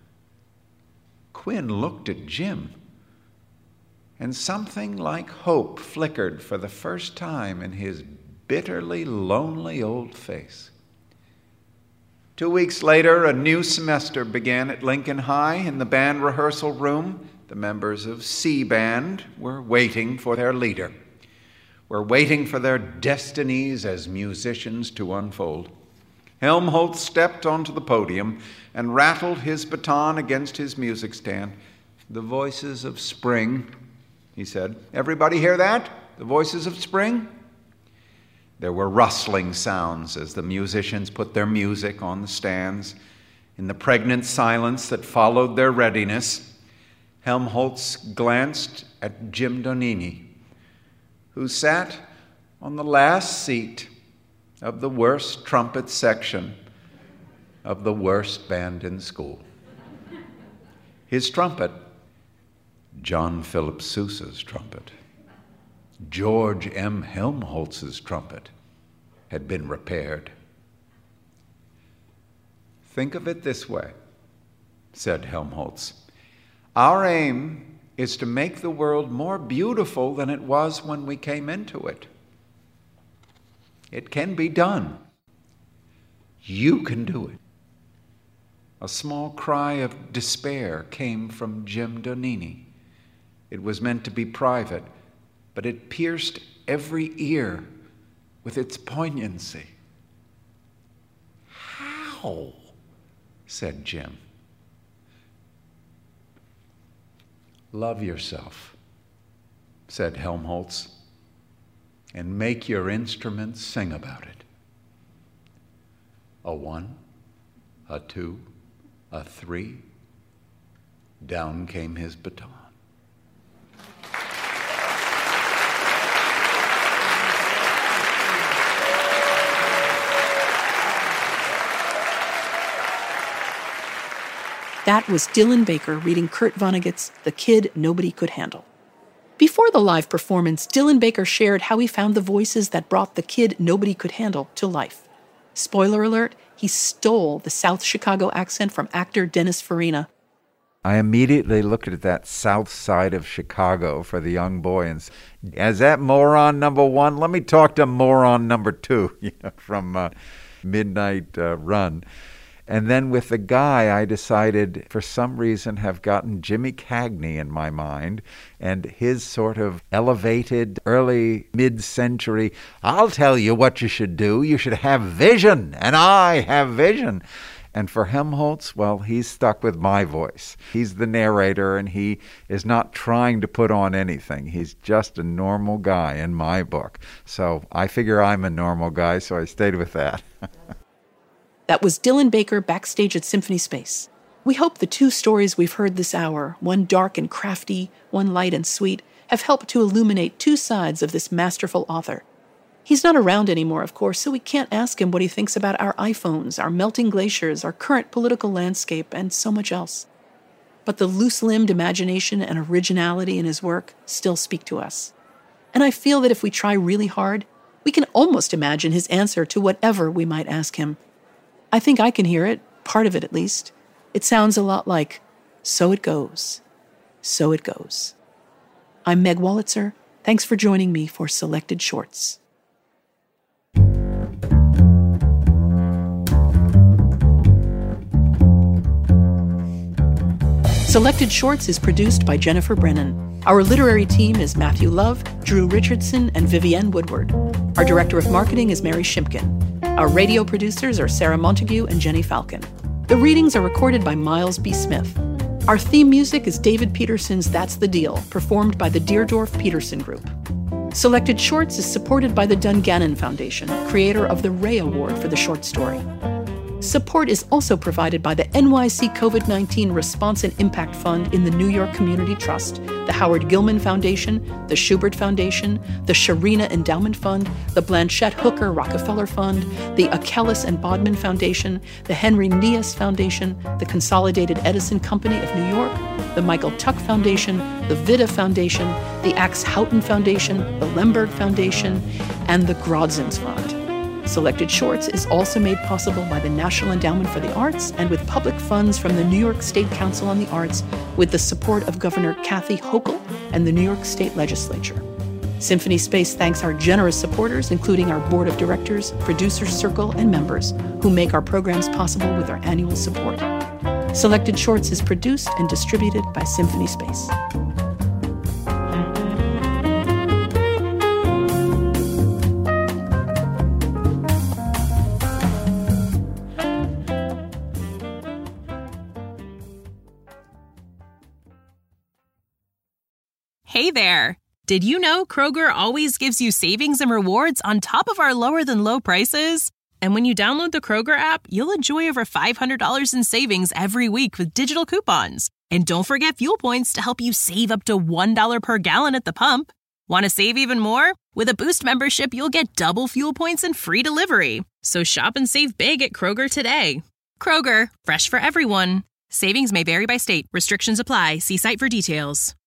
Quinn looked at Jim, and something like hope flickered for the first time in his bitterly lonely old face. Two weeks later, a new semester began at Lincoln High. In the band rehearsal room, the members of C Band were waiting for their leader, were waiting for their destinies as musicians to unfold. Helmholtz stepped onto the podium and rattled his baton against his music stand. "The voices of spring," he said. "Everybody hear that? The voices of spring?" There were rustling sounds as the musicians put their music on the stands. In the pregnant silence that followed their readiness, Helmholtz glanced at Jim Donini, who sat on the last seat of the worst trumpet section of the worst band in school. His trumpet, John Philip Sousa's trumpet, George M. Helmholtz's trumpet, had been repaired. "Think of it this way," said Helmholtz. "Our aim is to make the world more beautiful than it was when we came into it. It can be done. You can do it." A small cry of despair came from Jim Donini. It was meant to be private, but it pierced every ear with its poignancy. "How?" said Jim. "Love yourself," said Helmholtz, "and make your instruments sing about it. A one, a two, a three." Down came his baton. That was Dylan Baker reading Kurt Vonnegut's The Kid Nobody Could Handle. Before the live performance, Dylan Baker shared how he found the voices that brought The Kid Nobody Could Handle to life. Spoiler alert, he stole the South Chicago accent from actor Dennis Farina. I immediately looked at that south side of Chicago for the young boy and said, "As that moron number one, let me talk to moron number two," you know, from uh, Midnight uh, Run. And then with the guy, I decided, for some reason, have gotten Jimmy Cagney in my mind and his sort of elevated early mid-century, "I'll tell you what you should do. You should have vision, and I have vision." And for Helmholtz, well, he's stuck with my voice. He's the narrator, and he is not trying to put on anything. He's just a normal guy in my book. So I figure I'm a normal guy, so I stayed with that. That was Dylan Baker backstage at Symphony Space. We hope the two stories we've heard this hour, one dark and crafty, one light and sweet, have helped to illuminate two sides of this masterful author. He's not around anymore, of course, so we can't ask him what he thinks about our iPhones, our melting glaciers, our current political landscape, and so much else. But the loose-limbed imagination and originality in his work still speak to us. And I feel that if we try really hard, we can almost imagine his answer to whatever we might ask him. I think I can hear it, part of it at least. It sounds a lot like, so it goes, so it goes. I'm Meg Wolitzer. Thanks for joining me for Selected Shorts. Selected Shorts is produced by Jennifer Brennan. Our literary team is Matthew Love, Drew Richardson, and Vivienne Woodward. Our director of marketing is Mary Shimkin. Our radio producers are Sarah Montague and Jenny Falcon. The readings are recorded by Miles B. Smith. Our theme music is David Peterson's That's the Deal, performed by the Deerdorf Peterson Group. Selected Shorts is supported by the Dungannon Foundation, creator of the Ray Award for the short story. Support is also provided by the N Y C COVID nineteen Response and Impact Fund in the New York Community Trust, the Howard Gilman Foundation, the Schubert Foundation, the Sharina Endowment Fund, the Blanchette Hooker Rockefeller Fund, the Achilles and Bodman Foundation, the Henry Nias Foundation, the Consolidated Edison Company of New York, the Michael Tuck Foundation, the Vida Foundation, the Axe Houghton Foundation, the Lemberg Foundation, and the Grodzins Fund. Selected Shorts is also made possible by the National Endowment for the Arts and with public funds from the New York State Council on the Arts with the support of Governor Kathy Hochul and the New York State Legislature. Symphony Space thanks our generous supporters, including our board of directors, producers circle, and members, who make our programs possible with their annual support. Selected Shorts is produced and distributed by Symphony Space. Hey there! Did you know Kroger always gives you savings and rewards on top of our lower-than-low prices? And when you download the Kroger app, you'll enjoy over five hundred dollars in savings every week with digital coupons. And don't forget fuel points to help you save up to one dollar per gallon at the pump. Want to save even more? With a Boost membership, you'll get double fuel points and free delivery. So shop and save big at Kroger today. Kroger, fresh for everyone. Savings may vary by state. Restrictions apply. See site for details.